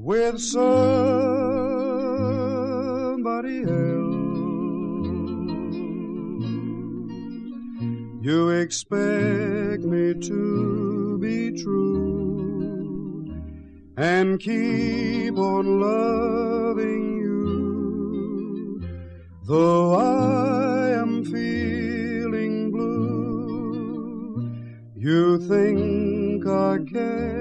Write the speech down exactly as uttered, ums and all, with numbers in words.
with somebody else. You expect me to be true and keep on loving you, though I am feeling blue. You think I care